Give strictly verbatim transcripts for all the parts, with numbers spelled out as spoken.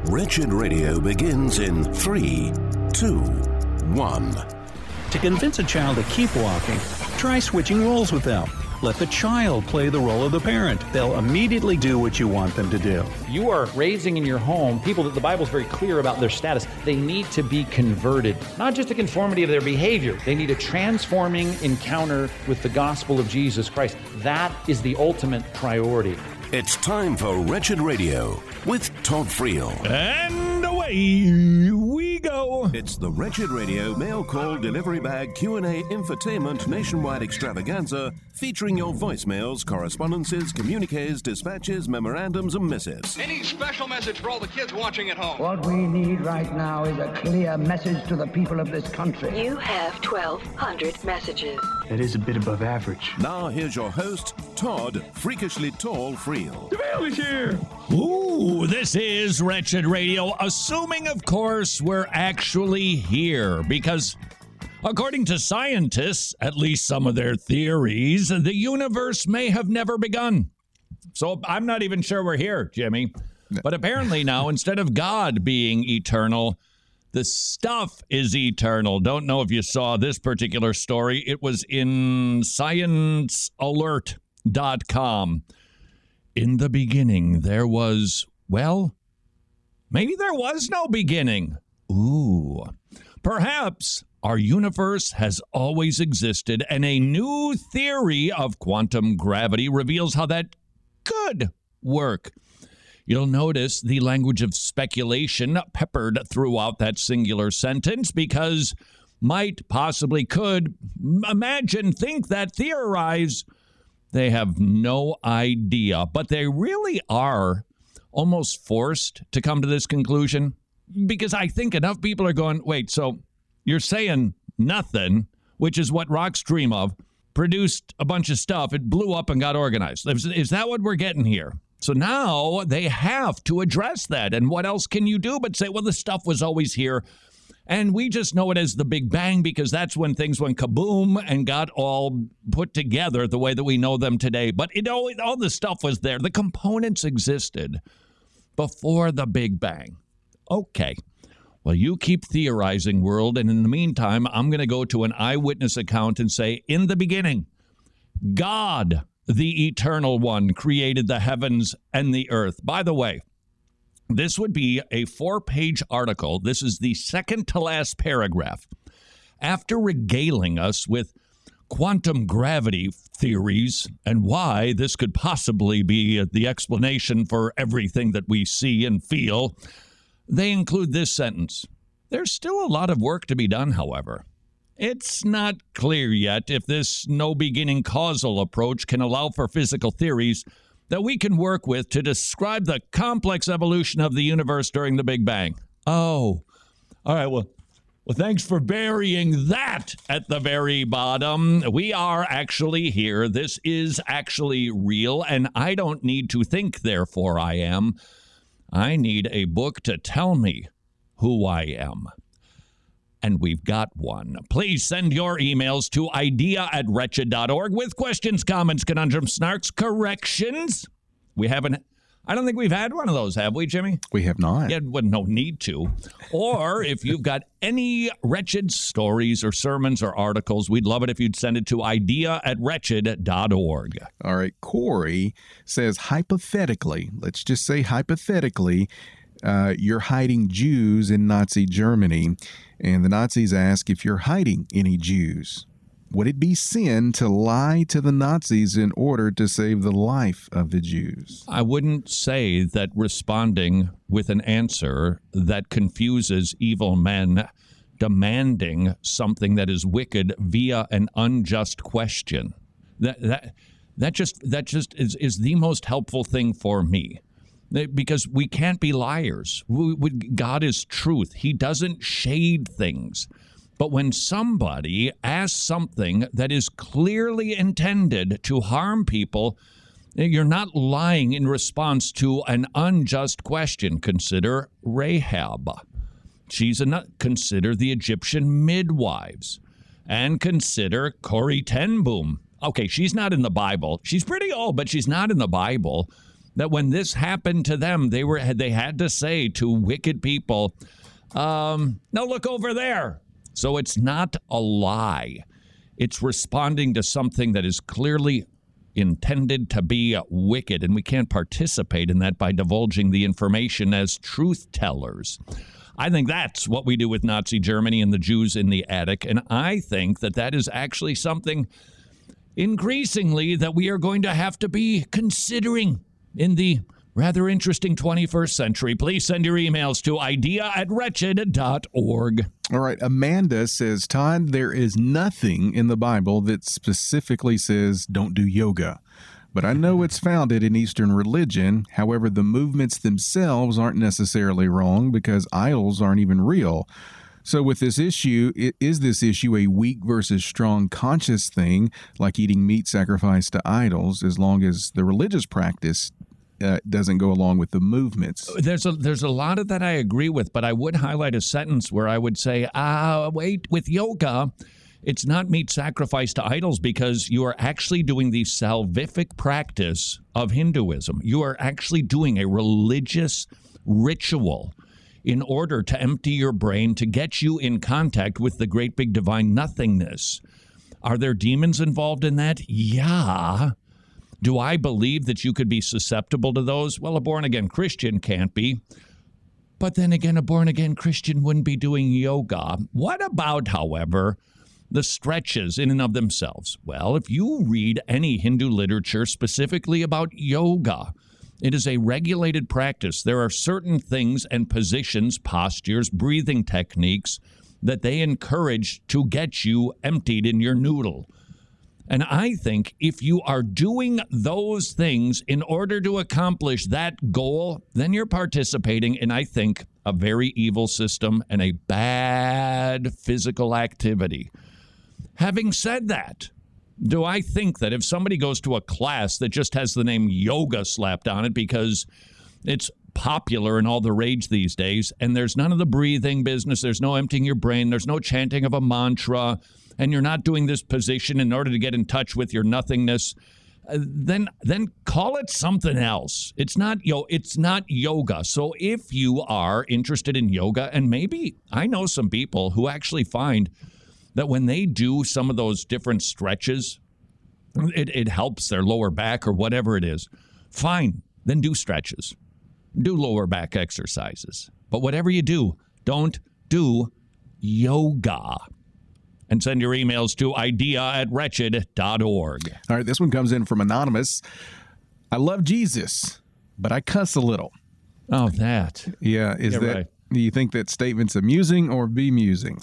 Wretched Radio begins in three, two, one. To convince a child to keep walking, try switching roles with them. Let the child play the role of the parent. They'll immediately do what you want them to do. You are raising in your home people that the Bible is very clear about their status. They need to be converted, not just a conformity of their behavior. They need a transforming encounter with the gospel of Jesus Christ. That is the ultimate priority. It's time for Wretched Radio with Todd Friel. And away we go. It's the Wretched Radio mail call delivery bag Q and A infotainment nationwide extravaganza featuring your voicemails, correspondences, communiques, dispatches, memorandums, and missives. Any special message for all the kids watching at home? What we need right now is a clear message to the people of this country. You have twelve hundred messages. That is a bit above average. Now here's your host, Todd Freakishly Tall Friel. The mail is here. Ooh, this is Wretched Radio, assuming, of course, we're actually here, because according to scientists, at least some of their theories, the universe may have never begun. So I'm not even sure we're here, Jimmy. But apparently now, instead of God being eternal, the stuff is eternal. Don't know if you saw this particular story. It was in science alert dot com. In the beginning, there was, well, maybe there was no beginning. Ooh. Perhaps our universe has always existed, and a new theory of quantum gravity reveals how that could work. You'll notice the language of speculation peppered throughout that singular sentence, because might, possibly, could, imagine, think, that, theorize. They have no idea, but they really are almost forced to come to this conclusion, because I think enough people are going, wait, so you're saying nothing, which is what rocks dream of, produced a bunch of stuff, it blew up and got organized. Is, is that what we're getting here? So now they have to address that. And what else can you do but say, well, the stuff was always here, and we just know it as the Big Bang because that's when things went kaboom and got all put together the way that we know them today. But it all, all the stuff was there. The components existed before the Big Bang. Okay. Well, you keep theorizing, world, and in the meantime, I'm going to go to an eyewitness account and say, in the beginning, God, the Eternal One, created the heavens and the earth. By the way, this would be a four-page article. This is the second to last paragraph. After regaling us with quantum gravity theories and why this could possibly be the explanation for everything that we see and feel, they include this sentence. There's still a lot of work to be done, however. It's not clear yet if this no-beginning causal approach can allow for physical theories that we can work with to describe the complex evolution of the universe during the Big Bang. Oh, all right, well, well, thanks for burying that at the very bottom. We are actually here. This is actually real, and I don't need to think, therefore I am. I need a book to tell me who I am. And we've got one. Please send your emails to idea at wretched dot org with questions, comments, conundrums, snarks, corrections. We haven't, I don't think we've had one of those, have we, Jimmy? We have not. Yeah, well, no need to. Or if you've got any wretched stories or sermons or articles, we'd love it if you'd send it to idea at wretched dot org. All right. Corey says, hypothetically, let's just say hypothetically, uh, you're hiding Jews in Nazi Germany. And the Nazis ask if you're hiding any Jews. Would it be sin to lie to the Nazis in order to save the life of the Jews? I wouldn't say that responding with an answer that confuses evil men demanding something that is wicked via an unjust question. That that that just that just is, is the most helpful thing for me. Because we can't be liars. We, we, God is truth. He doesn't shade things. But when somebody asks something that is clearly intended to harm people, you're not lying in response to an unjust question. Consider Rahab. She's a, consider the Egyptian midwives. And consider Corrie ten Boom. Okay, she's not in the Bible. She's pretty old, but she's not in the Bible. that when this happened to them, they were they had to say to wicked people, um, no, look over there. So it's not a lie. It's responding to something that is clearly intended to be wicked, and we can't participate in that by divulging the information as truth tellers. I think that's what we do with Nazi Germany and the Jews in the attic, and I think that that is actually something increasingly that we are going to have to be considering in the rather interesting twenty-first century. Please send your emails to idea at wretched dot org. All right. Amanda says, Todd, there is nothing in the Bible that specifically says don't do yoga. But I know it's founded in Eastern religion. However, the movements themselves aren't necessarily wrong because idols aren't even real. So with this issue, is this issue a weak versus strong conscious thing, like eating meat sacrificed to idols, as long as the religious practice uh, doesn't go along with the movements? There's a there's a lot of that I agree with, but I would highlight a sentence where I would say, ah, wait, with yoga, it's not meat sacrificed to idols because you are actually doing the salvific practice of Hinduism. You are actually doing a religious ritual in order to empty your brain, to get you in contact with the great big divine nothingness. Are there demons involved in that? Yeah. Do I believe that you could be susceptible to those? Well, a born-again Christian can't be. But then again, a born-again Christian wouldn't be doing yoga. What about, however, the stretches in and of themselves? Well, if you read any Hindu literature specifically about yoga, it is a regulated practice. There are certain things and positions, postures, breathing techniques that they encourage to get you emptied in your noodle. And I think if you are doing those things in order to accomplish that goal, then you're participating in, I think, a very evil system and a bad physical activity. Having said that, do I think that if somebody goes to a class that just has the name yoga slapped on it because it's popular and all the rage these days, and there's none of the breathing business, there's no emptying your brain, there's no chanting of a mantra, and you're not doing this position in order to get in touch with your nothingness, uh, then then call it something else. It's not yo, it's not yoga. So if you are interested in yoga, and maybe I know some people who actually find that when they do some of those different stretches, it, it helps their lower back or whatever it is. Fine, then do stretches. Do lower back exercises. But whatever you do, don't do yoga. And send your emails to idea at wretched dot org. All right, this one comes in from Anonymous. I love Jesus, but I cuss a little. Oh, that. Yeah, is yeah, that... Right. Do you think that statement's amusing or bemusing?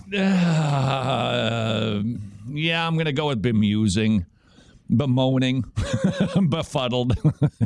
Uh, yeah, I'm going to go with bemusing, bemoaning, befuddled.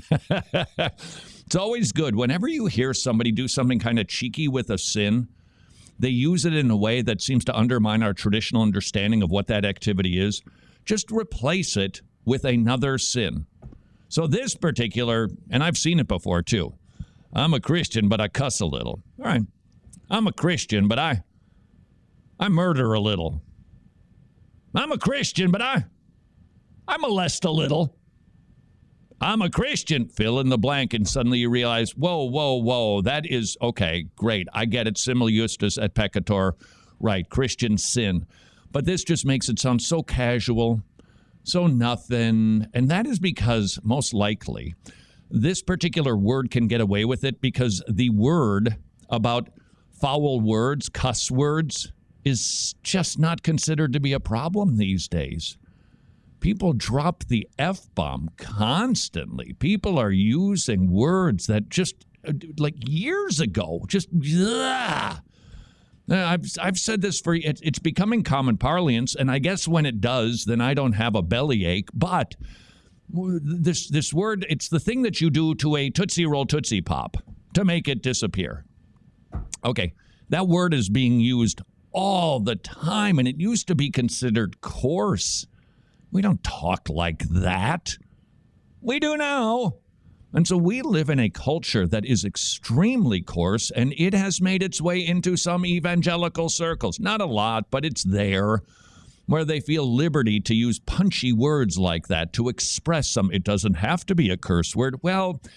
It's always good. Whenever you hear somebody do something kind of cheeky with a sin, they use it in a way that seems to undermine our traditional understanding of what that activity is. Just replace it with another sin. So this particular, and I've seen it before too, I'm a Christian, but I cuss a little. All right. I'm a Christian, but I I murder a little. I'm a Christian, but I I molest a little. I'm a Christian, fill in the blank, and suddenly you realize, whoa, whoa, whoa, that is, okay, great. I get it, simul justus et peccator, right, Christian sin. But this just makes it sound so casual, so nothing, and that is because, most likely, this particular word can get away with it because the word about foul words, cuss words, is just not considered to be a problem these days. People drop the F-bomb constantly. People are using words that just, like years ago, just, ugh. I've, I've said this for, it, it's becoming common parlance, and I guess when it does, then I don't have a bellyache, but this this word, it's the thing that you do to a Tootsie Roll Tootsie Pop to make it disappear. Okay, that word is being used all the time, and it used to be considered coarse. We don't talk like that. We do now. And so we live in a culture that is extremely coarse, and it has made its way into some evangelical circles. Not a lot, but it's there, where they feel liberty to use punchy words like that to express some. It doesn't have to be a curse word. Well,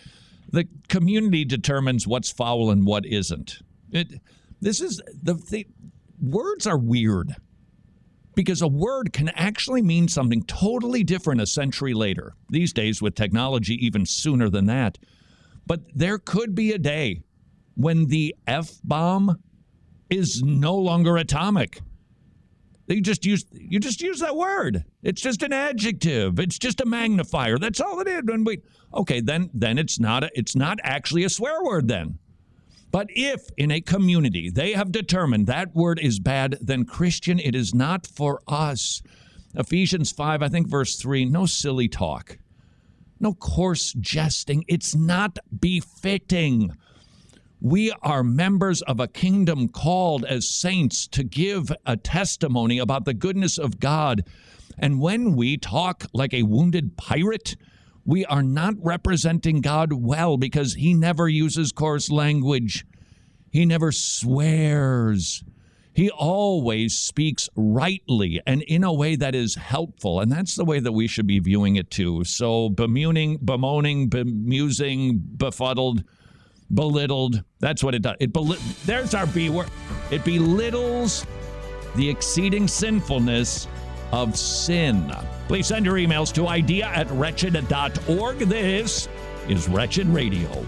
The community determines what's foul and what isn't. It, this is the thing. Words are weird because a word can actually mean something totally different a century later. These days with technology, even sooner than that. But there could be a day when the F-bomb is no longer atomic. They just use you just use that word. It's just an adjective. It's just a magnifier. That's all it is. And we okay, then then it's not a, it's not actually a swear word then. But if in a community they have determined that word is bad, then Christian, it is not for us. Ephesians five, I think verse three, no silly talk. No coarse jesting. It's not befitting. We are members of a kingdom called as saints to give a testimony about the goodness of God. And when we talk like a wounded pirate, we are not representing God well because he never uses coarse language. He never swears. He always speaks rightly and in a way that is helpful. And that's the way that we should be viewing it too. So bemoaning, bemoaning, bemusing, befuddled, belittled. That's what it does. It bel- There's our B word. It belittles the exceeding sinfulness of sin. Please send your emails to idea at wretched dot org. This is Wretched Radio.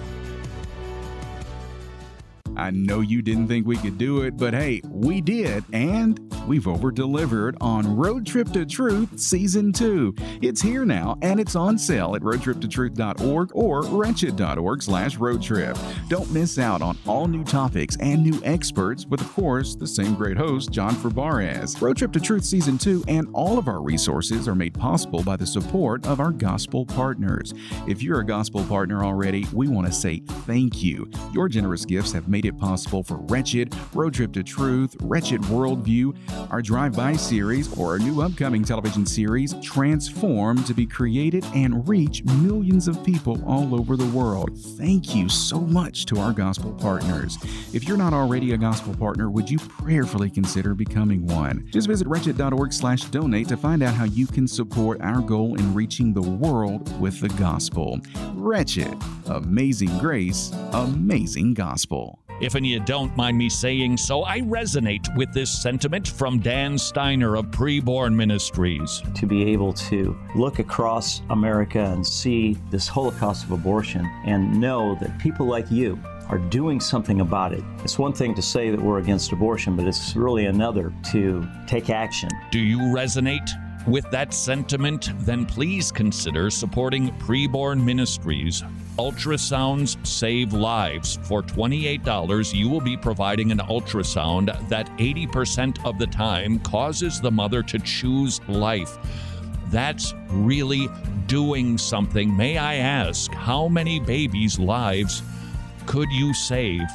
I know you didn't think we could do it, but hey, we did, and we've over-delivered on Road Trip to Truth Season two. It's here now, and it's on sale at road trip to truth dot org or wretched dot org slash roadtrip. Don't miss out on all new topics and new experts with, of course, the same great host, John Ferbaraz. Road Trip to Truth Season two and all of our resources are made possible by the support of our gospel partners. If you're a gospel partner already, we want to say thank you. Your generous gifts have made it possible for Wretched, Road Trip to Truth, Wretched Worldview, our Drive-By series, or our new upcoming television series, Transform, to be created and reach millions of people all over the world. Thank you so much to our gospel partners. If you're not already a gospel partner, would you prayerfully consider becoming one? Just visit wretched dot org slash donate to find out how you can support our goal in reaching the world with the gospel. Wretched, amazing grace, amazing gospel. If and you don't mind me saying so, I resonate with this sentiment from Dan Steiner of Preborn Ministries. To be able to look across America and see this Holocaust of abortion and know that people like you are doing something about it. It's one thing to say that we're against abortion, but it's really another to take action. Do you resonate with that sentiment? Then please consider supporting Preborn Ministries. Ultrasounds save lives. For twenty-eight dollars, you will be providing an ultrasound that eighty percent of the time causes the mother to choose life. That's really doing something. May I ask, how many babies' lives could you save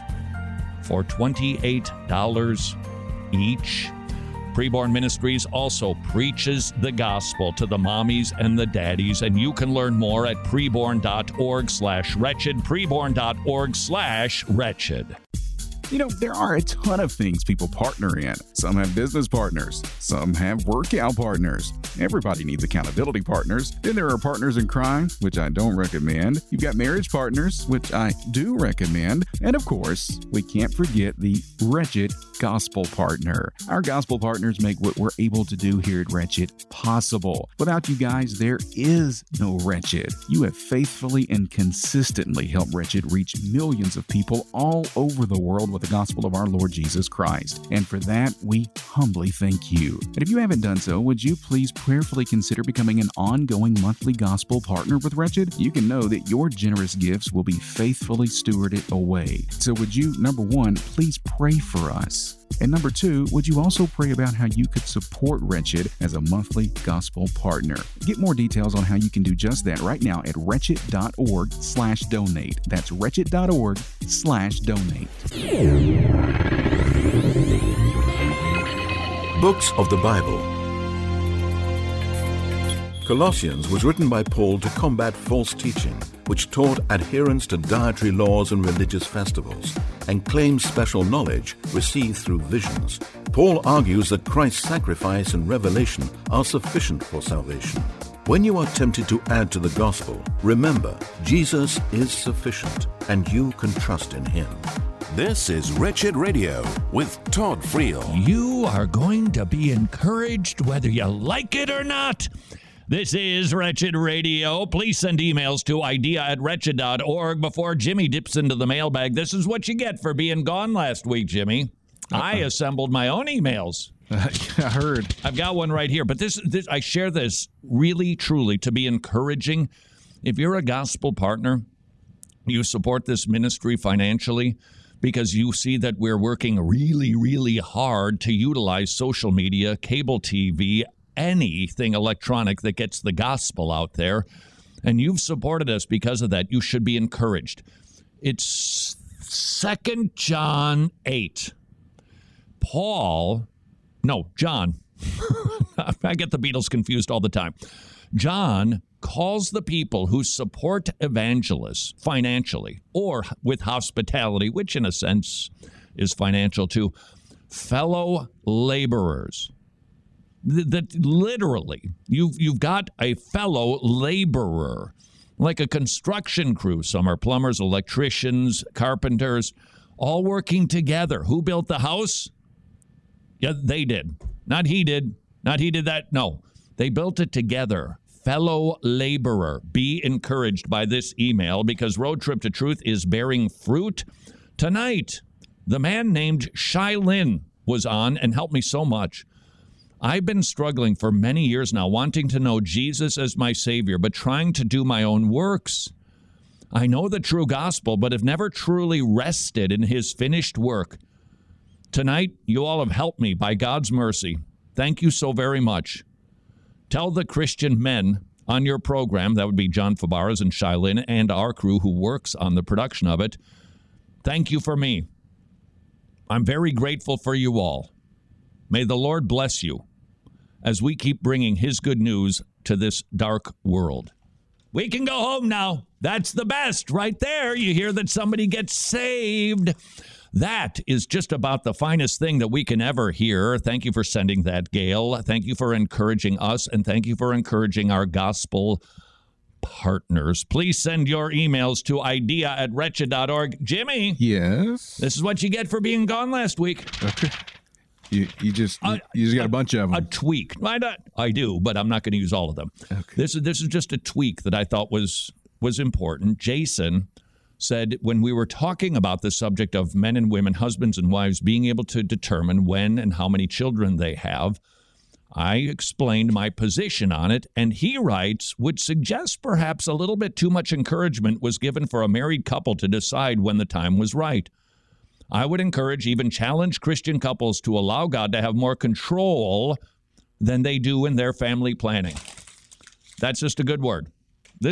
for twenty-eight dollars each? Preborn Ministries also preaches the gospel to the mommies and the daddies, and you can learn more at preborn dot org slash wretched, preborn dot org slash wretched. You know, there are a ton of things people partner in. Some have business partners. Some have workout partners. Everybody needs accountability partners. Then there are partners in crime, which I don't recommend. You've got marriage partners, which I do recommend. And of course, we can't forget the Wretched Gospel Partner. Our gospel partners make what we're able to do here at Wretched possible. Without you guys, there is no Wretched. You have faithfully and consistently helped Wretched reach millions of people all over the world with the gospel of our Lord Jesus Christ. And for that, we humbly thank you. And if you haven't done so, would you please prayerfully consider becoming an ongoing monthly gospel partner with Wretched? You can know that your generous gifts will be faithfully stewarded away. So would you, number one, please pray for us? And number two, would you also pray about how you could support Wretched as a monthly gospel partner? Get more details on how you can do just that right now at wretched dot org slash donate. That's wretched dot org slash donate. Books of the Bible. Colossians was written by Paul to combat false teaching, which taught adherence to dietary laws and religious festivals, and claims special knowledge received through visions. Paul argues that Christ's sacrifice and revelation are sufficient for salvation. When you are tempted to add to the gospel, remember, Jesus is sufficient, and you can trust in him. This is Wretched Radio with Todd Friel. You are going to be encouraged whether you like it or not. This is Wretched Radio. Please send emails to idea at wretched dot org before Jimmy dips into the mailbag. This is what you get for being gone last week, Jimmy. Uh-uh. I assembled my own emails. Uh, I heard. I've got one right here, but this, this I share this really, truly to be encouraging. If you're a gospel partner, you support this ministry financially because you see that we're working really, really hard to utilize social media, cable T V, anything electronic that gets the gospel out there, and you've supported us because of that, you should be encouraged. It's Second John eight. Paul... No, John. I get the Beatles confused all the time. John calls the people who support evangelists financially or with hospitality, which in a sense is financial too, fellow laborers. That literally, you've, you've got a fellow laborer, like a construction crew. Some are plumbers, electricians, carpenters, all working together. Who built the house? Yeah, they did. Not he did. Not he did that. No, they built it together. Fellow laborer. Be encouraged by this email because Road Trip to Truth is bearing fruit. Tonight, the man named Shai Lin was on and helped me so much. I've been struggling for many years now, wanting to know Jesus as my Savior, but trying to do my own works. I know the true gospel, but have never truly rested in his finished work. Tonight, you all have helped me by God's mercy. Thank you so very much. Tell the Christian men on your program, that would be John Fabaras and Shai Lin and our crew who works on the production of it, thank you for me. I'm very grateful for you all. May the Lord bless you as we keep bringing his good news to this dark world. We can go home now. That's the best right there. You hear that somebody gets saved. That is just about the finest thing that we can ever hear. Thank you for sending that, Gail. Thank you for encouraging us, and thank you for encouraging our gospel partners. Please send your emails to idea at wretched dot org. Jimmy. Yes? This is what you get for being gone last week. Okay. You you just you, uh, you just got a, a bunch of them. A tweak. I, not, I do, but I'm not going to use all of them. Okay. This is this is just a tweak that I thought was was important. Jason said when we were talking about the subject of men and women, husbands and wives, being able to determine when and how many children they have, I explained my position on it, and he writes, would suggest perhaps a little bit too much encouragement was given for a married couple to decide when the time was right. I would encourage, even challenge Christian couples to allow God to have more control than they do in their family planning. That's just a good word. This,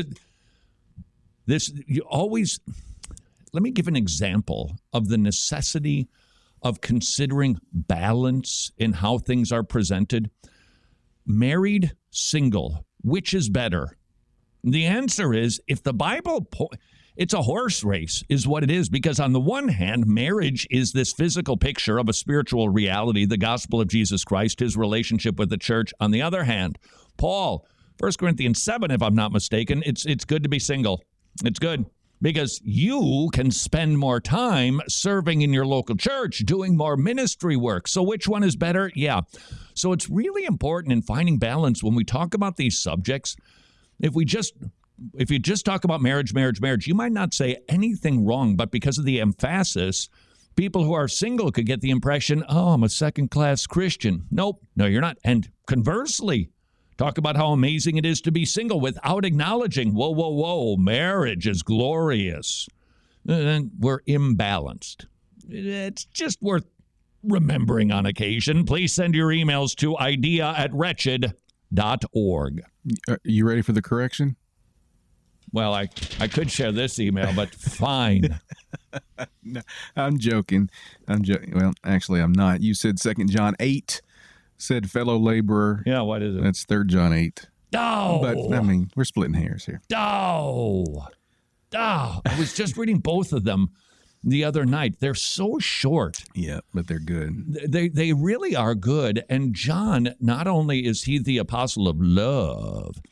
This, you always, let me give an example of the necessity of considering balance in how things are presented. Married, single, which is better? The answer is, if the Bible, po- it's a horse race is what it is, because on the one hand, marriage is this physical picture of a spiritual reality, the gospel of Jesus Christ, his relationship with the church. On the other hand, Paul, First Corinthians seven, if I'm not mistaken, it's it's good to be single. It's good because you can spend more time serving in your local church, doing more ministry work. So which one is better? Yeah. So it's really important in finding balance when we talk about these subjects. If we just, if you just talk about marriage, marriage, marriage, you might not say anything wrong, but because of the emphasis, people who are single could get the impression, oh, I'm a second-class Christian. Nope. No, you're not. And conversely, talk about how amazing it is to be single without acknowledging, whoa, whoa, whoa, marriage is glorious. And we're imbalanced. It's just worth remembering on occasion. Please send your emails to idea at wretched dot org. Are you ready for the correction? Well, I, I could share this email, but fine. No, I'm joking. I'm joking. Well, actually, I'm not. You said Second John eight. Said fellow laborer. Yeah, what is it? That's Third John eight. Oh. But, I mean, we're splitting hairs here. Oh. Oh. I was just reading both of them the other night. They're so short. Yeah, but they're good. They they really are good. And John, not only is he the apostle of love,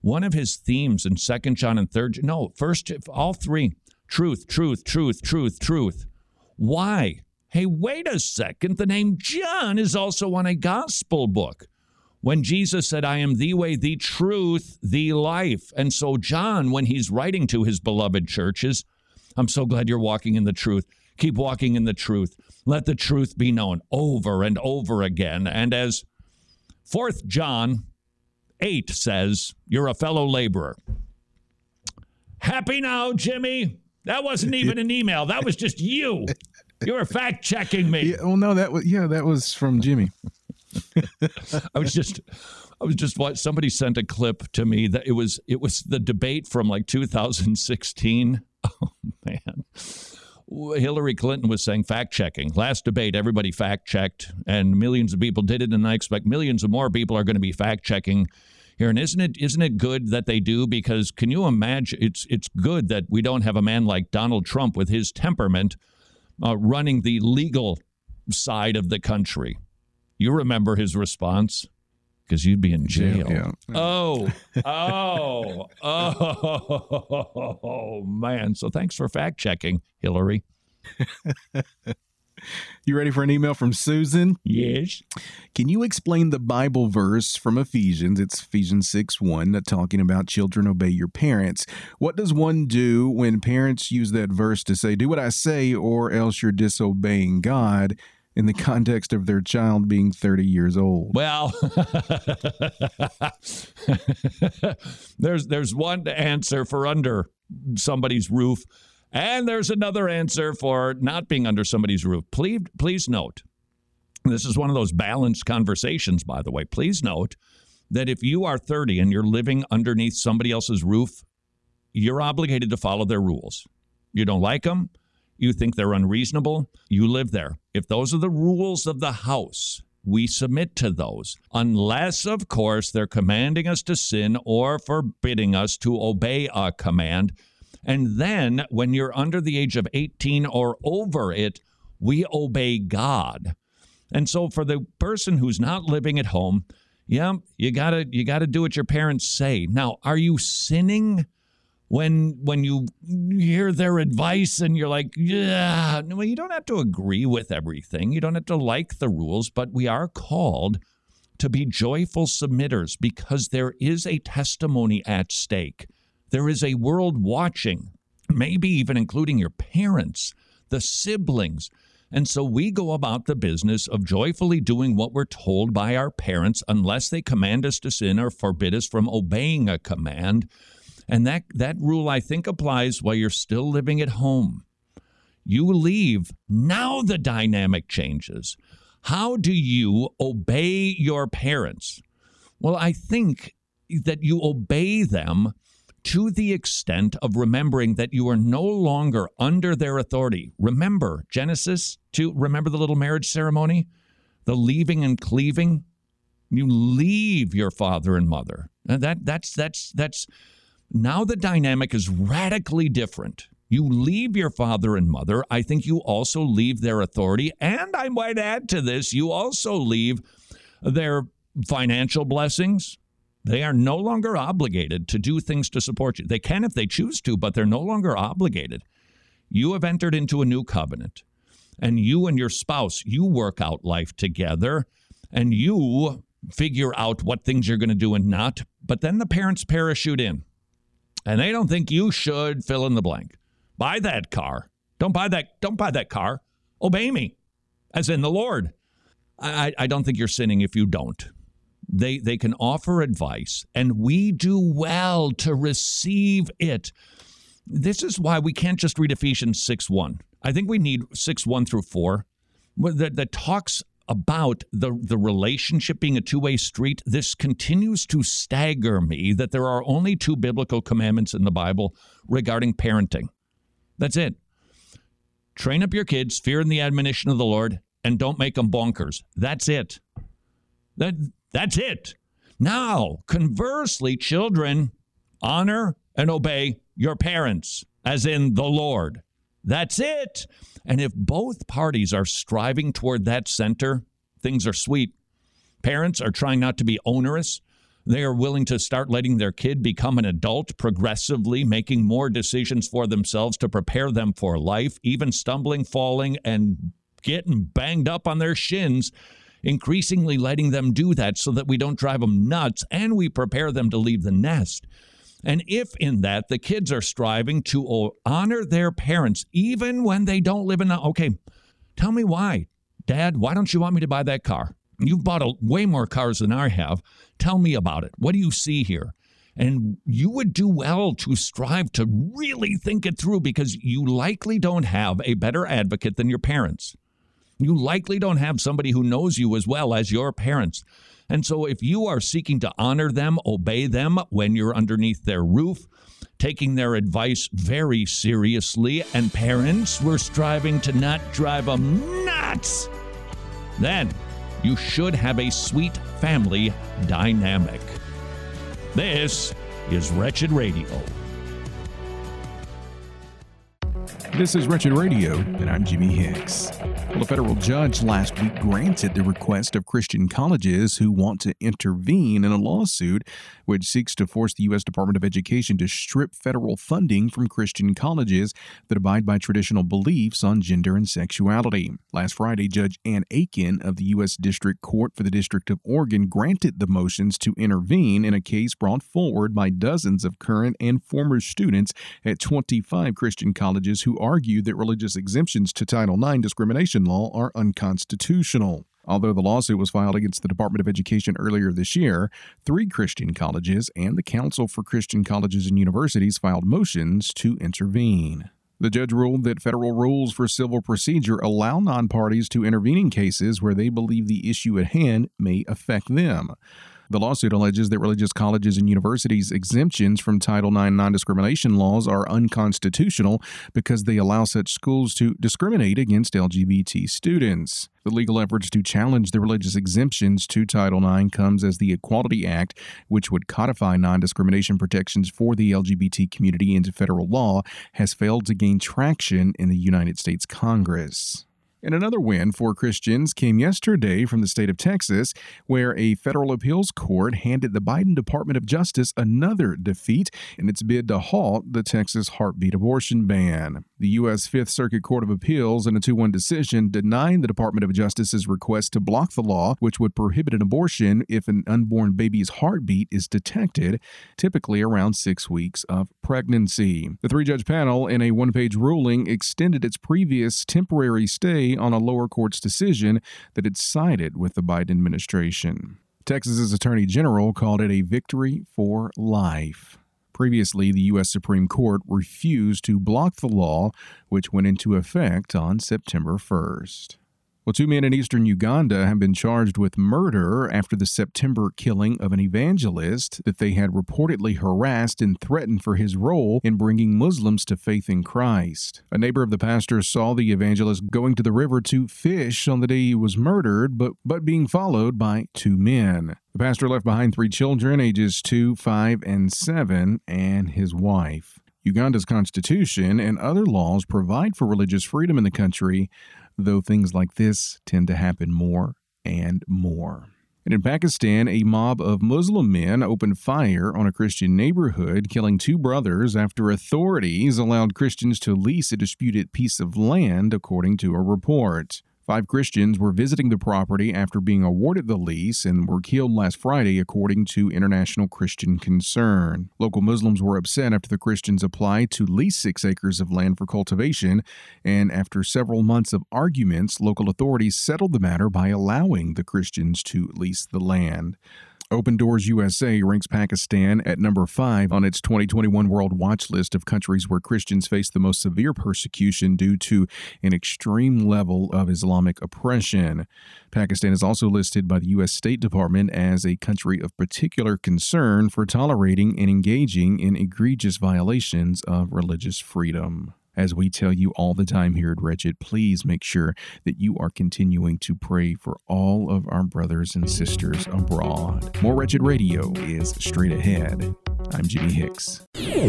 One of his themes in Second John and Third, no, First, all three, truth, truth, truth, truth, truth. Why? Hey, wait a second. The name John is also on a gospel book. When Jesus said, I am the way, the truth, the life. And so John, when he's writing to his beloved churches, I'm so glad you're walking in the truth. Keep walking in the truth. Let the truth be known over and over again. And as Fourth John eight says, you're a fellow laborer. Happy now, Jimmy? That wasn't even an email. That was just you. You were fact-checking me. Yeah, well, no, that was, yeah, that was from Jimmy. I was just, I was just what somebody sent a clip to me that it was, it was the debate from like two thousand sixteen. Oh man, Hillary Clinton was saying fact checking. Last debate, everybody fact checked, and millions of people did it, and I expect millions of more people are going to be fact checking here. And isn't it, isn't it good that they do? Because can you imagine? It's, it's good that we don't have a man like Donald Trump with his temperament uh, running the legal side of the country. You remember his response? Because you'd be in jail. Yeah, yeah. Oh, oh, oh, oh, man. So thanks for fact checking, Hillary. You ready for an email from Susan? Yes. Can you explain the Bible verse from Ephesians? It's Ephesians six one, talking about children obey your parents. What does one do when parents use that verse to say, do what I say, or else you're disobeying God, in the context of their child being thirty years old? Well, there's there's one answer for under somebody's roof, and there's another answer for not being under somebody's roof. Please, please note, this is one of those balanced conversations, by the way. Please note that if you are thirty and you're living underneath somebody else's roof, you're obligated to follow their rules. You don't like them, you think they're unreasonable, you live there. If those are the rules of the house, we submit to those, unless, of course, they're commanding us to sin or forbidding us to obey a command. And then when you're under the age of eighteen or over it, we obey God. And so for the person who's not living at home, yeah, you gotta you gotta do what your parents say. Now, are you sinning when when you hear their advice and you're like, yeah, well, you don't have to agree with everything. You don't have to like the rules, but we are called to be joyful submitters because there is a testimony at stake. There is a world watching, maybe even including your parents, the siblings. And so we go about the business of joyfully doing what we're told by our parents unless they command us to sin or forbid us from obeying a command. And that, that rule, I think, applies while you're still living at home. You leave, now the dynamic changes. How do you obey your parents? Well, I think that you obey them to the extent of remembering that you are no longer under their authority. Remember Genesis two, remember the little marriage ceremony? The leaving and cleaving? You leave your father and mother. And that that's that's that's now the dynamic is radically different. You leave your father and mother. I think you also leave their authority. And I might add to this, you also leave their financial blessings. They are no longer obligated to do things to support you. They can if they choose to, but they're no longer obligated. You have entered into a new covenant, and you and your spouse, you work out life together, and you figure out what things you're going to do and not. But then the parents parachute in, and they don't think you should fill in the blank. Buy that car. Don't buy that. Don't buy that car. Obey me, as in the Lord. I, I don't think you're sinning if you don't. They they can offer advice, and we do well to receive it. This is why we can't just read Ephesians six one. I think we need six one through four, that, that talks about the, the relationship being a two-way street. This continues to stagger me that there are only two biblical commandments in the Bible regarding parenting. That's it. Train up your kids, fear in the admonition of the Lord, and don't make them bonkers. That's it. That That's it. Now, conversely, children, honor and obey your parents, as in the Lord. That's it. And if both parties are striving toward that center, things are sweet. Parents are trying not to be onerous. They are willing to start letting their kid become an adult progressively, making more decisions for themselves to prepare them for life, even stumbling, falling, and getting banged up on their shins, increasingly letting them do that so that we don't drive them nuts and we prepare them to leave the nest. And if in that the kids are striving to honor their parents, even when they don't live in the, okay, tell me why. Dad, why don't you want me to buy that car? You've bought a, way more cars than I have. Tell me about it. What do you see here? And you would do well to strive to really think it through, because you likely don't have a better advocate than your parents. You likely don't have somebody who knows you as well as your parents. And so if you are seeking to honor them, obey them when you're underneath their roof, taking their advice very seriously, and parents were striving to not drive them nuts, then you should have a sweet family dynamic. This is Wretched Radio. This is Wretched Radio, and I'm Jimmy Hicks. Well, a federal judge last week granted the request of Christian colleges who want to intervene in a lawsuit which seeks to force the U S Department of Education to strip federal funding from Christian colleges that abide by traditional beliefs on gender and sexuality. Last Friday, Judge Ann Aiken of the U S District Court for the District of Oregon granted the motions to intervene in a case brought forward by dozens of current and former students at twenty-five Christian colleges who argued that religious exemptions to Title nine discrimination law are unconstitutional. Although the lawsuit was filed against the Department of Education earlier this year, three Christian colleges and the Council for Christian Colleges and Universities filed motions to intervene. The judge ruled that federal rules for civil procedure allow non-parties to intervene in cases where they believe the issue at hand may affect them. The lawsuit alleges that religious colleges and universities' exemptions from Title nine non-discrimination laws are unconstitutional because they allow such schools to discriminate against L G B T students. The legal efforts to challenge the religious exemptions to Title nine comes as the Equality Act, which would codify non-discrimination protections for the L G B T community into federal law, has failed to gain traction in the United States Congress. And another win for Christians came yesterday from the state of Texas, where a federal appeals court handed the Biden Department of Justice another defeat in its bid to halt the Texas heartbeat abortion ban. The U S Fifth Circuit Court of Appeals, in a two one decision, denied the Department of Justice's request to block the law, which would prohibit an abortion if an unborn baby's heartbeat is detected, typically around six weeks of pregnancy. The three-judge panel, in a one-page ruling, extended its previous temporary stay on a lower court's decision that it sided with the Biden administration. Texas's Attorney General called it a victory for life. Previously, the U S Supreme Court refused to block the law, which went into effect on September first. Well, two men in eastern Uganda have been charged with murder after the September killing of an evangelist that they had reportedly harassed and threatened for his role in bringing Muslims to faith in Christ. A neighbor of the pastor saw the evangelist going to the river to fish on the day he was murdered, but, but being followed by two men. The pastor left behind three children, ages two, five, and seven, and his wife. Uganda's constitution and other laws provide for religious freedom in the country, though things like this tend to happen more and more. And in Pakistan, a mob of Muslim men opened fire on a Christian neighborhood, killing two brothers after authorities allowed Christians to lease a disputed piece of land, according to a report. Five Christians were visiting the property after being awarded the lease and were killed last Friday, according to International Christian Concern. Local Muslims were upset after the Christians applied to lease six acres of land for cultivation, and after several months of arguments, local authorities settled the matter by allowing the Christians to lease the land. Open Doors U S A ranks Pakistan at number five on its twenty twenty-one World Watch list of countries where Christians face the most severe persecution due to an extreme level of Islamic oppression. Pakistan is also listed by the U S State Department as a country of particular concern for tolerating and engaging in egregious violations of religious freedom. As we tell you all the time here at Wretched, please make sure that you are continuing to pray for all of our brothers and sisters abroad. More Wretched Radio is straight ahead. I'm Jimmy Hicks.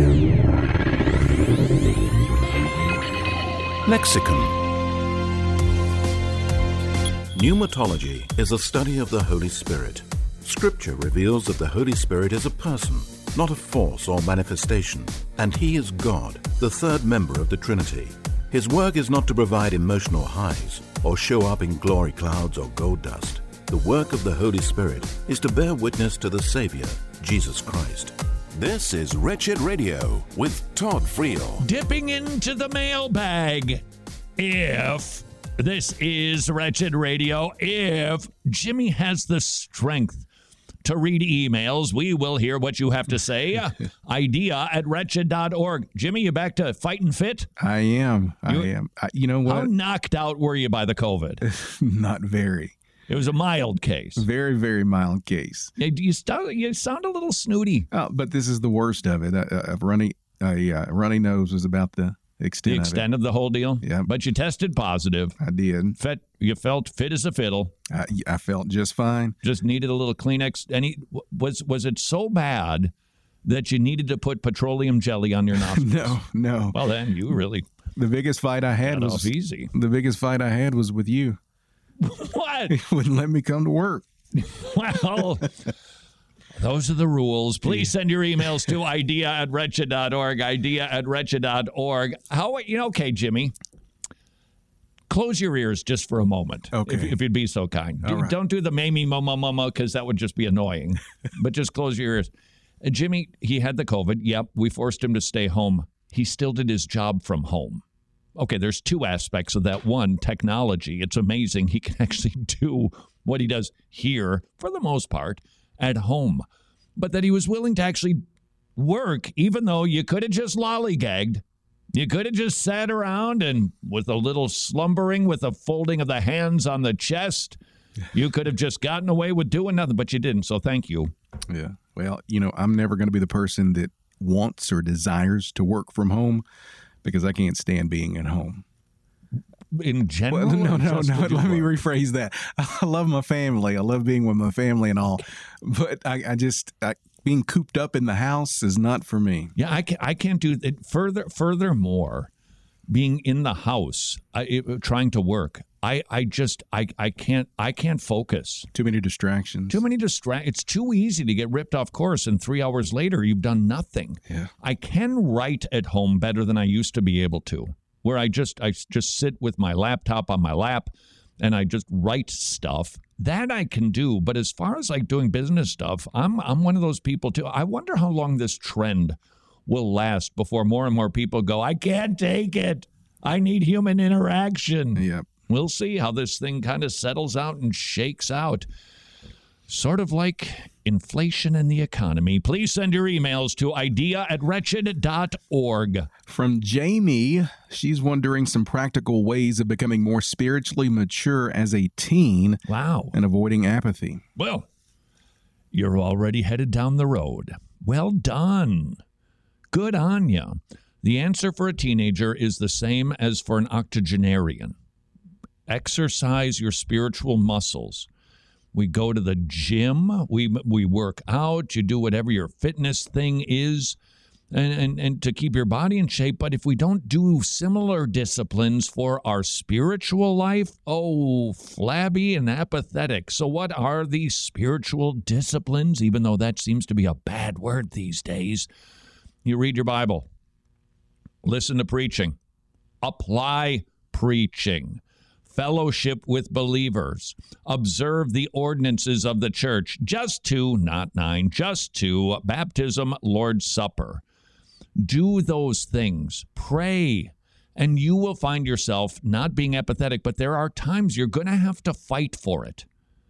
Lexicon. Pneumatology is a study of the Holy Spirit. Scripture reveals that the Holy Spirit is a person, not a force or manifestation, and He is God, the third member of the Trinity. His work is not to provide emotional highs or show up in glory clouds or gold dust. The work of the Holy Spirit is to bear witness to the Savior, Jesus Christ. This is Wretched Radio with Todd Friel. Dipping into the mailbag. If this is Wretched Radio, if Jimmy has the strength to read emails, we will hear what you have to say. Idea at wretched dot org. Jimmy, you back to fighting fit? I am. I You- am. I, you know what? How knocked out were you by the COVID? Not very. It was a mild case. Very, very mild case. Yeah, You, st- you sound a little snooty. Oh, but this is the worst of it. A, a runny, a uh, runny nose was about the extent The extent of, of the whole deal? Yeah. But you tested positive. it. I did. Fet, you felt fit as a fiddle. I, I felt just fine. Just needed a little Kleenex. Any was was it so bad that you needed to put petroleum jelly on your nostrils? No, no. Well, then you really The biggest fight I had got was off easy. the biggest fight I had was with you. What? It wouldn't let me come to work. Well, those are the rules. Please send your emails to idea at wretched dot org, idea at wretched dot org. How, you know, okay, Jimmy, close your ears just for a moment, Okay. if, if you'd be so kind. All Do, right. Don't do the mamie mama mama because that would just be annoying, but just close your ears. Uh, Jimmy, he had the COVID. Yep, we forced him to stay home. He still did his job from home. Okay, there's two aspects of that. One, technology. It's amazing he can actually do what he does here, for the most part, at home. But that he was willing to actually work, even though you could have just lollygagged. You could have just sat around and with a little slumbering, with a folding of the hands on the chest, you could have just gotten away with doing nothing, but you didn't, so thank you. Yeah. Well, you know, I'm never going to be the person that wants or desires to work from home because I can't stand being at home. In general? Well, no, or no, just no. to do Let me work? rephrase that. I love my family. I love being with my family and all, but I, I just I, being cooped up in the house is not for me. Yeah, I can't, I can't do it. Further, furthermore, being in the house, I, it, trying to work, I, I just, I, I can't, I can't focus. Too many distractions. Too many distract. It's too easy to get ripped off course, and three hours later, you've done nothing. Yeah. I can write at home better than I used to be able to, where I just, I just sit with my laptop on my lap, and I just write stuff. That I can do, but as far as like doing business stuff, I'm, I'm one of those people too. I wonder how long this trend will last before more and more people go, I can't take it. I need human interaction. Yep. We'll see how this thing kind of settles out and shakes out. Sort of like inflation in the economy. Please send your emails to idea at wretched dot org. From Jamie, she's wondering some practical ways of becoming more spiritually mature as a teen. Wow. And avoiding apathy. Well, you're already headed down the road. Well done. Good on you. The answer for a teenager is the same as for an octogenarian. Exercise your spiritual muscles. We go to the gym, we we work out, you do whatever your fitness thing is, and, and, and to keep your body in shape. But if we don't do similar disciplines for our spiritual life, oh, flabby and apathetic. So what are these spiritual disciplines, even though that seems to be a bad word these days? You read your Bible, listen to preaching, apply preaching, fellowship with believers, observe the ordinances of the church, just two, not nine, just two, baptism, Lord's Supper. Do those things, pray, and you will find yourself not being apathetic, but there are times you're going to have to fight for it,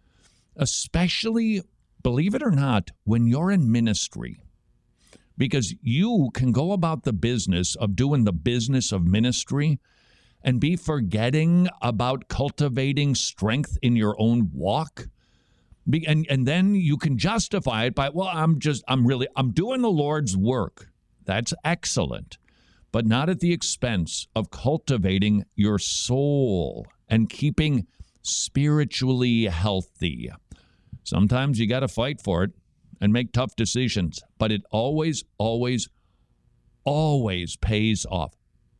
especially, believe it or not, when you're in ministry. Because you can go about the business of doing the business of ministry and be forgetting about cultivating strength in your own walk. Be, and, and then you can justify it by, well, I'm just, I'm really, I'm doing the Lord's work. That's excellent, but not at the expense of cultivating your soul and keeping spiritually healthy. Sometimes you got to fight for it and make tough decisions, but it always, always, always pays off.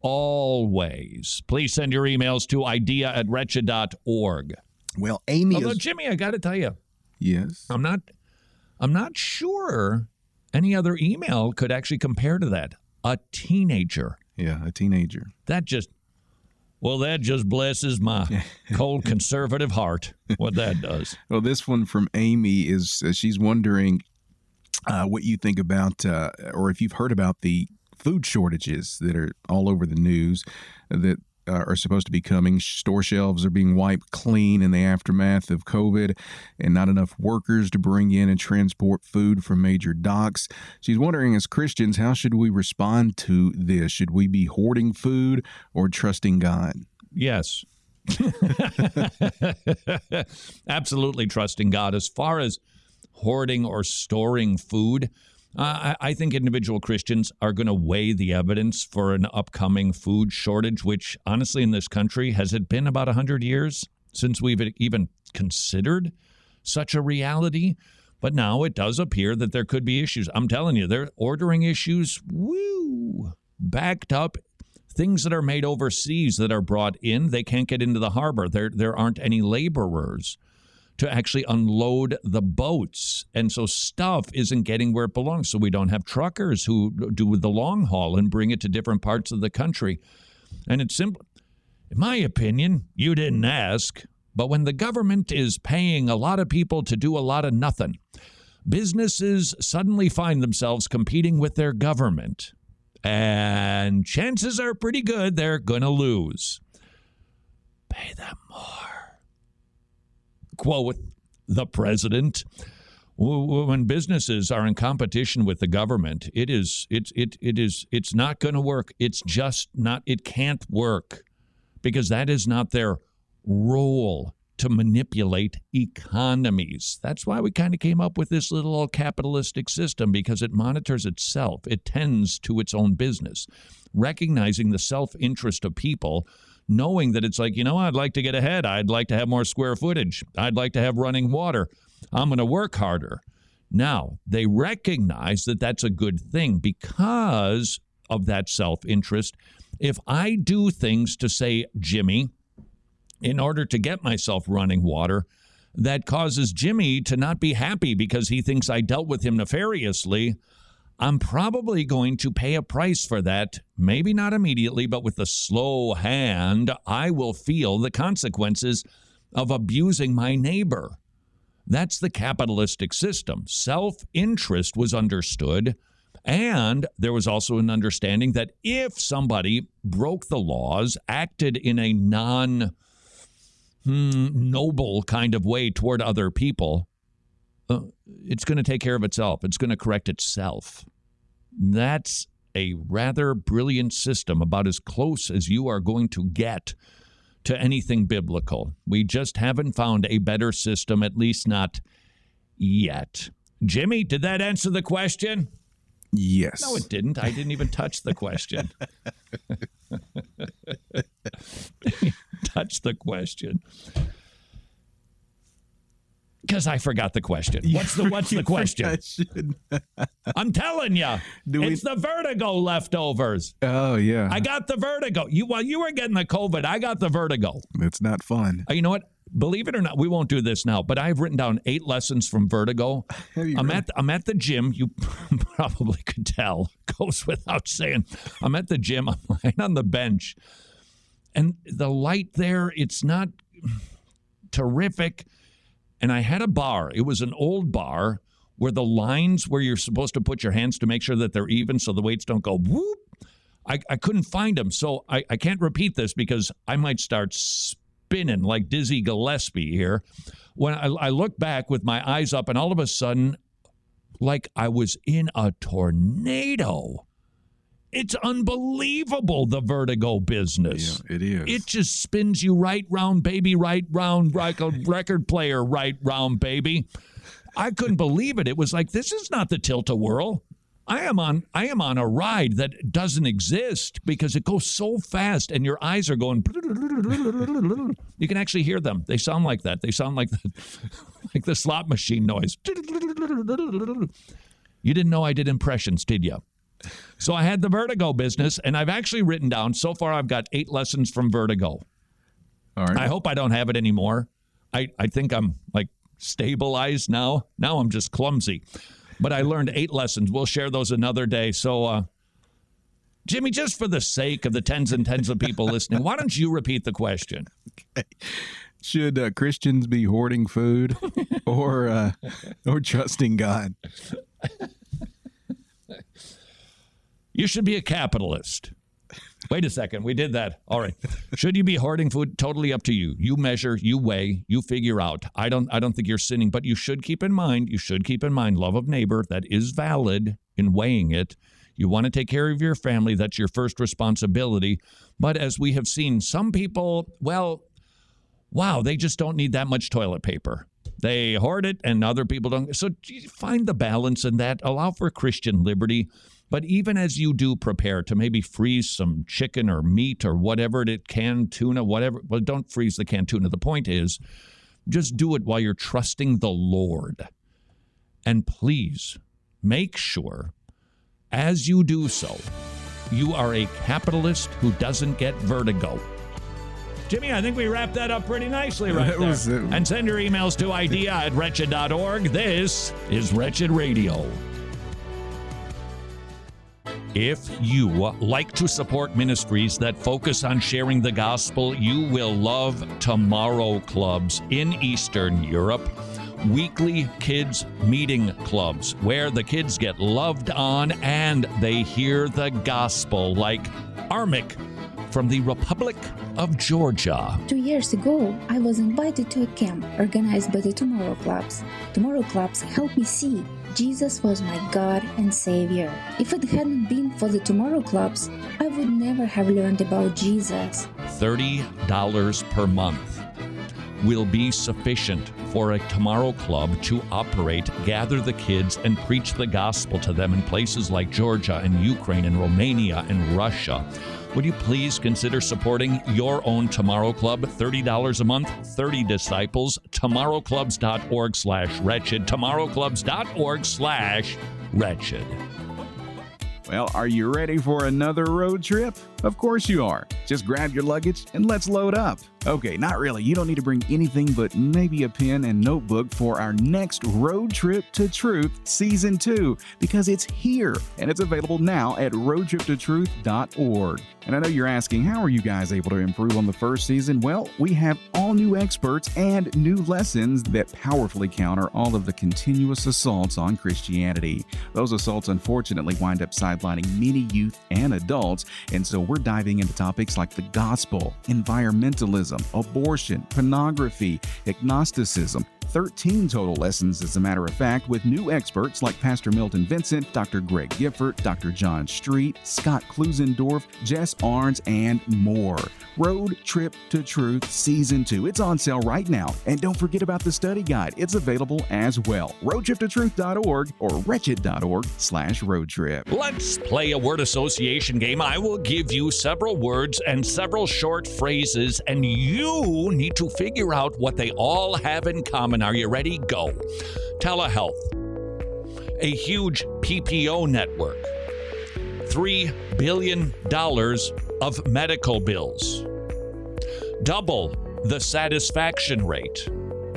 Always. Please send your emails to idea at wretched dot org. Well, Amy Although, is... Jimmy, I got to tell you. Yes? I'm not I'm not sure any other email could actually compare to that. A teenager. Yeah, a teenager. That just, well, that just blesses my cold conservative heart, what that does. Well, this one from Amy is, uh, she's wondering uh, what you think about, uh, or if you've heard about the food shortages that are all over the news that uh, are supposed to be coming. Store shelves are being wiped clean in the aftermath of COVID, and not enough workers to bring in and transport food from major docks. She's wondering, as Christians, how should we respond to this? Should we be hoarding food or trusting God? Yes. Absolutely trusting God. As far as hoarding or storing food, Uh, I, I think individual Christians are going to weigh the evidence for an upcoming food shortage, which honestly in this country, has it been about one hundred years since we've even considered such a reality? But now it does appear that there could be issues. I'm telling you, they're ordering issues, woo, backed up. Things that are made overseas that are brought in, they can't get into the harbor. There, there aren't any laborers to actually unload the boats. And so stuff isn't getting where it belongs. So we don't have truckers who do the long haul and bring it to different parts of the country. And it's simple. In my opinion, you didn't ask, but when the government is paying a lot of people to do a lot of nothing, businesses suddenly find themselves competing with their government. And chances are pretty good they're going to lose. Pay them more. Quote the president. When businesses are in competition with the government, it is it it it is it's not going to work. It's just not. It can't work because that is not their role to manipulate economies. That's why we kind of came up with this little old capitalistic system, because it monitors itself. It tends to its own business, recognizing the self-interest of people, knowing that it's like, you know, I'd like to get ahead. I'd like to have more square footage. I'd like to have running water. I'm going to work harder. Now, they recognize that that's a good thing because of that self-interest. If I do things to, say, Jimmy, in order to get myself running water, that causes Jimmy to not be happy because he thinks I dealt with him nefariously, I'm probably going to pay a price for that. Maybe not immediately, but with a slow hand, I will feel the consequences of abusing my neighbor. That's the capitalistic system. Self-interest was understood, and there was also an understanding that if somebody broke the laws, acted in a non Hmm, noble kind of way toward other people, uh, it's going to take care of itself. It's going to correct itself. That's a rather brilliant system, about as close as you are going to get to anything biblical. We just haven't found a better system, at least not yet. Jimmy, did that answer the question? Yes. No, it didn't. I didn't even touch the question. Touch the question. Because I forgot the question. What's the what's the question? I'm telling you, it's the vertigo leftovers. Oh, yeah. I got the vertigo. You While you were getting the COVID, I got the vertigo. It's not fun. Uh, you know what? Believe it or not, we won't do this now, but I've written down eight lessons from vertigo. I'm at I'm at the gym. You probably could tell. Goes without saying. I'm at the gym. I'm lying on the bench. And the light there, it's not terrific. And I had a bar. It was an old bar where the lines where you're supposed to put your hands to make sure that they're even so the weights don't go whoop. I, I couldn't find them. So I, I can't repeat this because I might start spinning like Dizzy Gillespie here. When I, I look back with my eyes up, and all of a sudden, like I was in a tornado. It's unbelievable, the vertigo business. Yeah, it is. It just spins you right round, baby, right round, like a record player, right round, baby. I couldn't believe it. It was like, this is not the tilt-a-whirl. I am on I am on a ride that doesn't exist because it goes so fast and your eyes are going. You can actually hear them. They sound like that. They sound like the, like the slot machine noise. You didn't know I did impressions, did you? So I had the vertigo business, and I've actually written down, so far I've got eight lessons from vertigo. All right. I hope I don't have it anymore. I, I think I'm like stabilized now. Now I'm just clumsy. But I learned eight lessons. We'll share those another day. So, uh, Jimmy, just for the sake of the tens and tens of people listening, why don't you repeat the question? Okay. Should uh, Christians be hoarding food or uh, or trusting God? You should be a capitalist. Wait a second. We did that. All right. Should you be hoarding food? Totally up to you. You measure, you weigh, you figure out. I don't I don't think you're sinning, but you should keep in mind, you should keep in mind love of neighbor. That is valid in weighing it. You want to take care of your family. That's your first responsibility. But as we have seen, some people, well, wow, they just don't need that much toilet paper. They hoard it and other people don't. So find the balance in that. Allow for Christian liberty. But even as you do prepare to maybe freeze some chicken or meat or whatever it is, canned tuna, whatever. Well, don't freeze the canned tuna. The point is, just do it while you're trusting the Lord. And please make sure, as you do so, you are a capitalist who doesn't get vertigo. Jimmy, I think we wrapped that up pretty nicely right there. Was, uh, and send your emails to idea at wretched dot org. This is Wretched Radio. If you like to support ministries that focus on sharing the gospel, you will love Tomorrow Clubs in Eastern Europe. Weekly kids meeting clubs where the kids get loved on and they hear the gospel, like Armik from the Republic of Georgia. Two years ago, I was invited to a camp organized by the Tomorrow Clubs. Tomorrow Clubs helped me see Jesus was my God and Savior. If it hadn't been for the Tomorrow Clubs, I would never have learned about Jesus. thirty dollars per month will be sufficient for a Tomorrow Club to operate, gather the kids, and preach the gospel to them in places like Georgia and Ukraine and Romania and Russia. Would you please consider supporting your own Tomorrow Club? thirty dollars a month, thirty disciples. tomorrow clubs dot org slash wretched. tomorrow clubs dot org slash wretched. Well, are you ready for another road trip? Of course you are. Just grab your luggage and let's load up. Okay, not really. You don't need to bring anything but maybe a pen and notebook for our next Road Trip to Truth Season two, because it's here and it's available now at road trip to truth dot org. And I know you're asking, how are you guys able to improve on the first season? Well, we have all new experts and new lessons that powerfully counter all of the continuous assaults on Christianity. Those assaults unfortunately wind up sidelining many youth and adults, and so we're diving into topics like the gospel, environmentalism, abortion, pornography, agnosticism. thirteen total lessons, as a matter of fact, with new experts like Pastor Milton Vincent, Doctor Greg Gifford, Doctor John Street, Scott Klusendorf, Jess Arns, and more. Road Trip to Truth Season two. It's on sale right now. And don't forget about the study guide. It's available as well. road trip to truth dot org or wretched dot org slash road trip. Let's play a word association game. I will give you several words and several short phrases, and you need to figure out what they all have in common. Are you ready? Go. Telehealth. A huge P P O network. three billion dollars of medical bills. Double the satisfaction rate.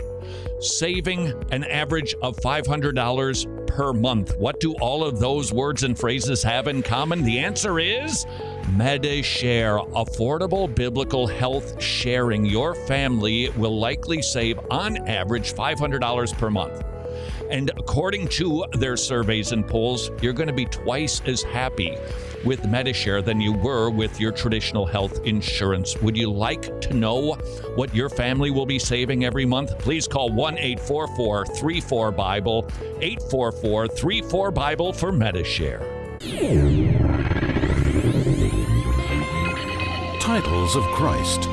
Saving an average of five hundred dollars per month. What do all of those words and phrases have in common? The answer is Medi-Share, affordable biblical health sharing. Your family will likely save on average five hundred dollars per month. And according to their surveys and polls, you're going to be twice as happy with Medi-Share than you were with your traditional health insurance. Would you like to know what your family will be saving every month? Please call one eight four four, three four, Bible, eight four four, three four, Bible for Medi-Share. Titles of Christ.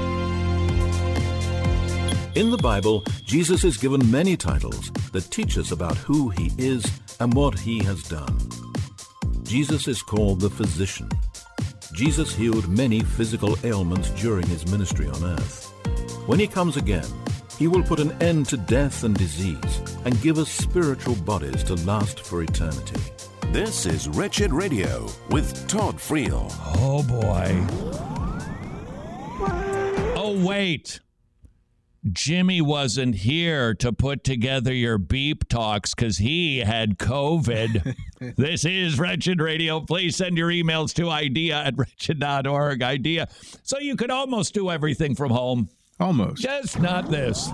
In the Bible, Jesus is given many titles that teach us about who he is and what he has done. Jesus is called the Physician. Jesus healed many physical ailments during his ministry on earth. When he comes again, he will put an end to death and disease and give us spiritual bodies to last for eternity. This is Wretched Radio with Todd Friel. Oh, boy. Oh, wait. Jimmy wasn't here to put together your beep talks because he had COVID. This is Wretched Radio. Please send your emails to idea at wretched dot org. Idea. So you could almost do everything from home. Almost. Just not this.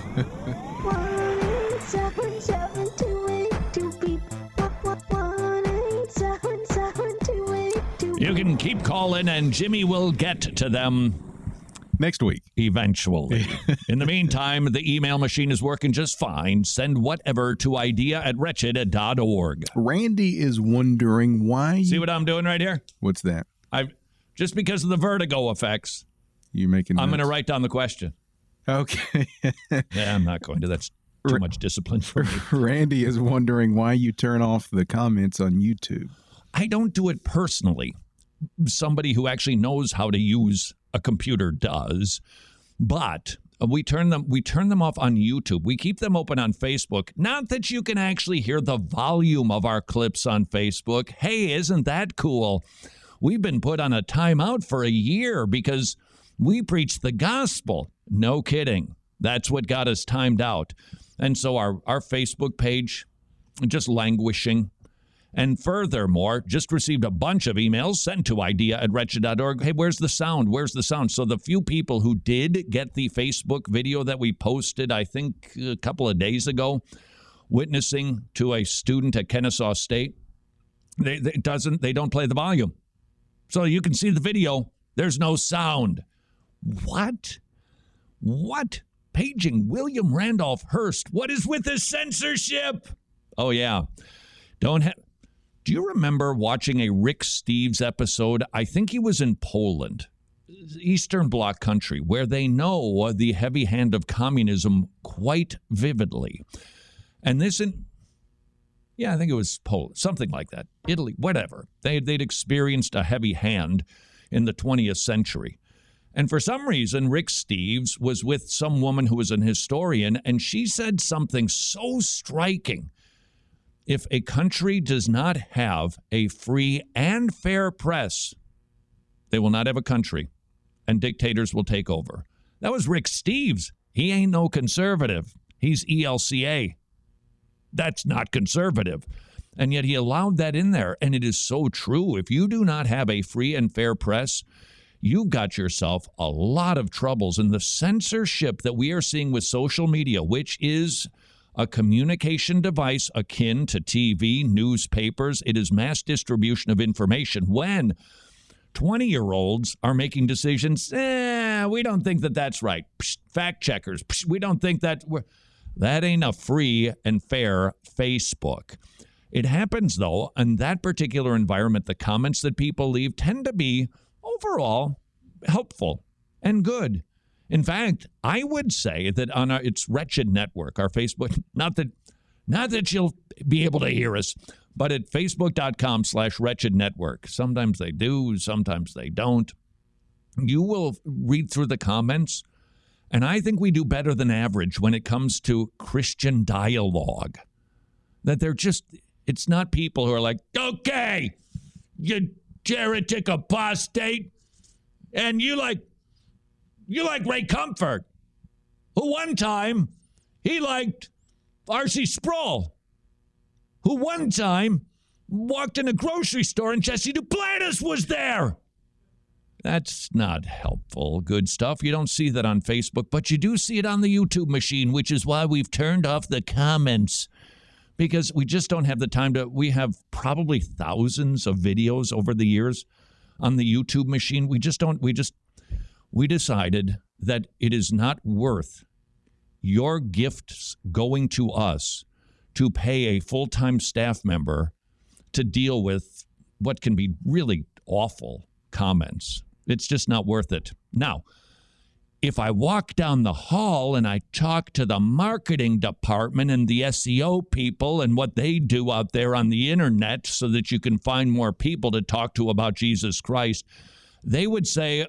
You can keep calling and Jimmy will get to them. Next week. Eventually. In the meantime, the email machine is working just fine. Send whatever to idea at wretched dot org. Randy is wondering why... You... See what I'm doing right here? What's that? I've Just because of the vertigo effects. You making I'm notes? going to write down the question. Okay. Yeah, I'm not going to. That's too much discipline for me. Randy is wondering why you turn off the comments on YouTube. I don't do it personally. Somebody who actually knows how to use a computer does, but we turn them we turn them off on YouTube. We keep them open on Facebook. Not that you can actually hear the volume of our clips on Facebook. Hey, isn't that cool? We've been put on a timeout for a year because we preach the gospel. No kidding. That's what got us timed out. And so our, our Facebook page, just languishing. And furthermore, just received a bunch of emails sent to idea at wretched dot org. Hey, where's the sound? Where's the sound? So the few people who did get the Facebook video that we posted, I think a couple of days ago, witnessing to a student at Kennesaw State, they, they doesn't they don't play the volume. So you can see the video. There's no sound. What? What? Paging William Randolph Hearst. What is with the censorship? Oh, yeah. Don't have... Do you remember watching a Rick Steves episode? I think he was in Poland, Eastern Bloc country, where they know the heavy hand of communism quite vividly. And this, in, yeah, I think it was Poland, something like that, Italy, whatever. They, they'd experienced a heavy hand in the twentieth century. And for some reason, Rick Steves was with some woman who was an historian, and she said something so striking. If a country does not have a free and fair press, they will not have a country, and dictators will take over. That was Rick Steves. He ain't no conservative. He's E L C A. That's not conservative. And yet he allowed that in there, and it is so true. If you do not have a free and fair press, you've got yourself a lot of troubles. And the censorship that we are seeing with social media, which is a communication device akin to T V, newspapers. It is mass distribution of information. When twenty-year-olds are making decisions, eh, we don't think that that's right. Psh, fact checkers, psh, we don't think that we're, that ain't a free and fair Facebook. It happens, though, in that particular environment, the comments that people leave tend to be overall helpful and good. In fact, I would say that on our, its Wretched Network, our Facebook, not that not that you'll be able to hear us, but at facebook.com slash Wretched Network. Sometimes they do, sometimes they don't. You will read through the comments, and I think we do better than average when it comes to Christian dialogue. That they're just, it's not people who are like, okay, you heretic apostate, and you like, You like Ray Comfort, who one time, he liked R C Sproul, who one time walked in a grocery store and Jesse Duplantis was there. That's not helpful, good stuff. You don't see that on Facebook, but you do see it on the YouTube machine, which is why we've turned off the comments, because we just don't have the time to. We have probably thousands of videos over the years on the YouTube machine. We just don't, we just, We decided that it is not worth your gifts going to us to pay a full-time staff member to deal with what can be really awful comments. It's just not worth it. Now, if I walk down the hall and I talk to the marketing department and the S E O people and what they do out there on the internet so that you can find more people to talk to about Jesus Christ, they would say,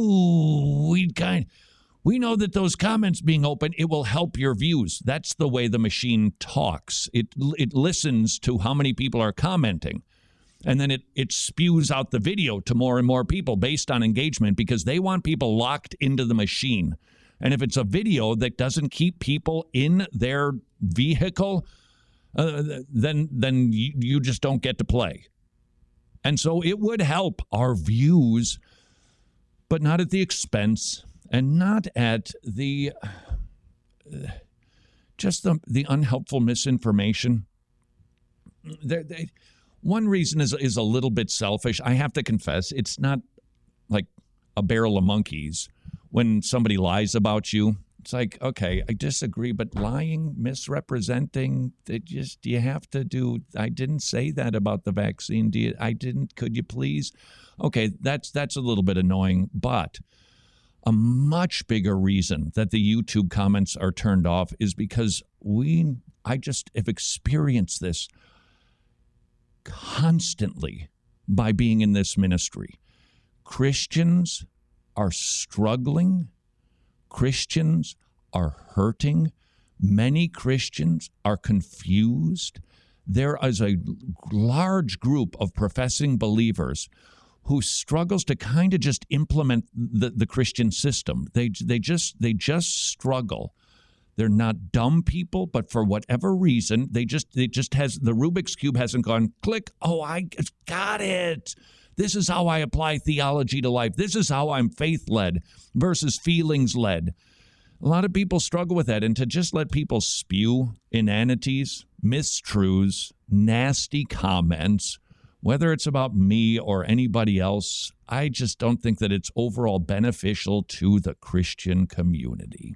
oh, we kind we know that those comments being open, it will help your views. That's the way the machine talks. It it listens to how many people are commenting, and then it, it spews out the video to more and more people based on engagement because they want people locked into the machine. And if it's a video that doesn't keep people in their vehicle, uh, then then you, you just don't get to play. And so it would help our views, but not at the expense and not at the uh, just the, the unhelpful misinformation. There, they, one reason is is a little bit selfish. I have to confess, it's not like a barrel of monkeys when somebody lies about you. It's like, okay, I disagree, but lying, misrepresenting, they just, you have to do, I didn't say that about the vaccine. Do you, I didn't, could you please? Okay, that's that's a little bit annoying, but a much bigger reason that the YouTube comments are turned off is because we, I just have experienced this constantly by being in this ministry. Christians are struggling. Christians are hurting. Many Christians are confused. There is a large group of professing believers who struggles to kind of just implement the, the Christian system. They they just they just struggle. They're not dumb people, but for whatever reason, they just it just has the Rubik's Cube hasn't gone click. Oh, I got it. This is how I apply theology to life. This is how I'm faith-led versus feelings-led. A lot of people struggle with that, and to just let people spew inanities, mistruths, nasty comments, whether it's about me or anybody else, I just don't think that it's overall beneficial to the Christian community.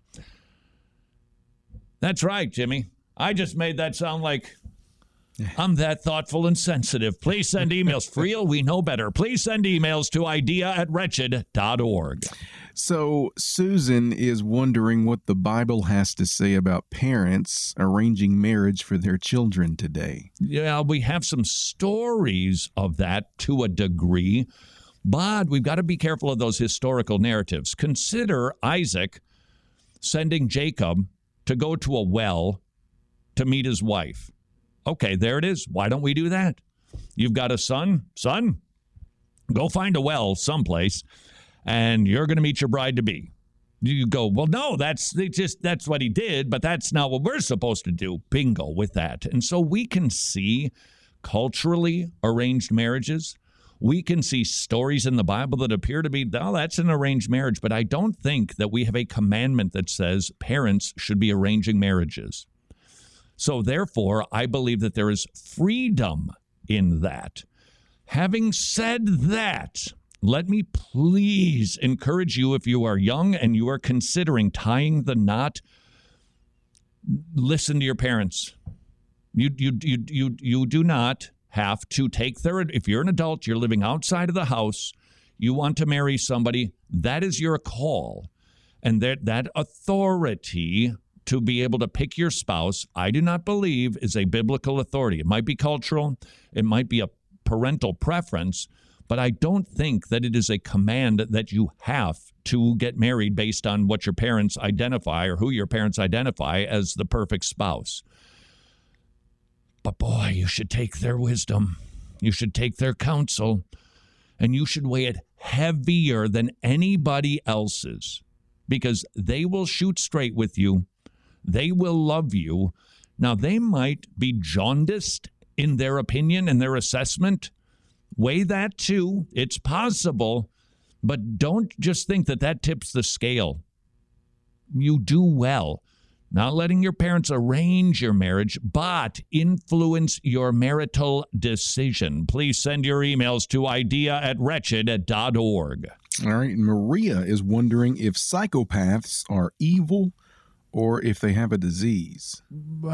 That's right, Jimmy. I just made that sound like I'm that thoughtful and sensitive. Please send emails. Friel, we know better. Please send emails to idea at wretched dot org. So Susan is wondering what the Bible has to say about parents arranging marriage for their children today. Yeah, we have some stories of that to a degree, but we've got to be careful of those historical narratives. Consider Isaac sending Jacob to go to a well to meet his wife. Okay, there it is. Why don't we do that? You've got a son. Son, go find a well someplace, and you're going to meet your bride-to-be. You go, well, no, that's they just that's what he did, but that's not what we're supposed to do. Bingo with that. And so we can see culturally arranged marriages. We can see stories in the Bible that appear to be, oh, that's an arranged marriage. But I don't think that we have a commandment that says parents should be arranging marriages. So therefore, I believe that there is freedom in that. Having said that, let me please encourage you, if you are young and you are considering tying the knot, listen to your parents. You you you you you do not have to take their, if you're an adult, you're living outside of the house, you want to marry somebody, that is your call. And that that authority to be able to pick your spouse, I do not believe is a biblical authority. It might be cultural, it might be a parental preference, but I don't think that it is a command that you have to get married based on what your parents identify or who your parents identify as the perfect spouse. But boy, you should take their wisdom. You should take their counsel, and you should weigh it heavier than anybody else's, because they will shoot straight with you. They will love you. Now, they might be jaundiced in their opinion and their assessment. Weigh that too. It's possible, but don't just think that that tips the scale. You do well not letting your parents arrange your marriage, but influence your marital decision. Please send your emails to idea at wretched dot org. All right. Maria is wondering if psychopaths are evil or if they have a disease. Uh,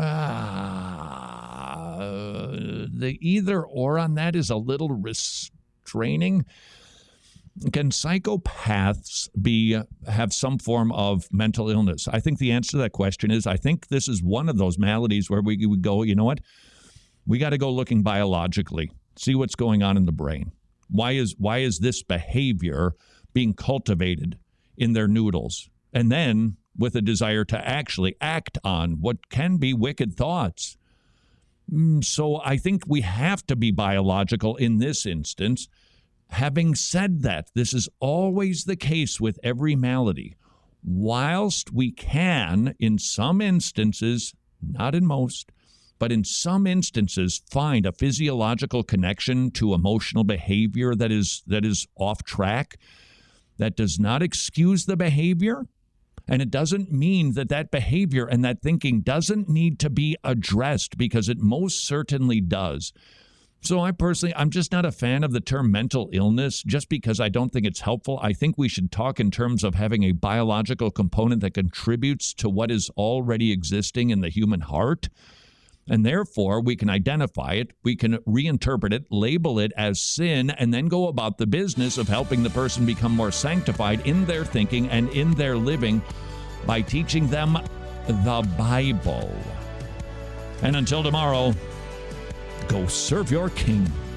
the either or on that is a little restraining. Can psychopaths be have some form of mental illness? I think the answer to that question is I think this is one of those maladies where we would go, you know what? We got to go looking biologically, see what's going on in the brain. Why is why is this behavior being cultivated in their noodles? And then with a desire to actually act on what can be wicked thoughts. So I think we have to be biological in this instance. Having said that, this is always the case with every malady. whilst we can, in some instances, not in most, but in some instances, find a physiological connection to emotional behavior that is that is off track, that does not excuse the behavior, and it doesn't mean that that behavior and that thinking doesn't need to be addressed, because it most certainly does. So I personally, I'm just not a fan of the term mental illness, just because I don't think it's helpful. I think we should talk in terms of having a biological component that contributes to what is already existing in the human heart. And therefore, we can identify it, we can reinterpret it, label it as sin, and then go about the business of helping the person become more sanctified in their thinking and in their living by teaching them the Bible. And until tomorrow, go serve your King.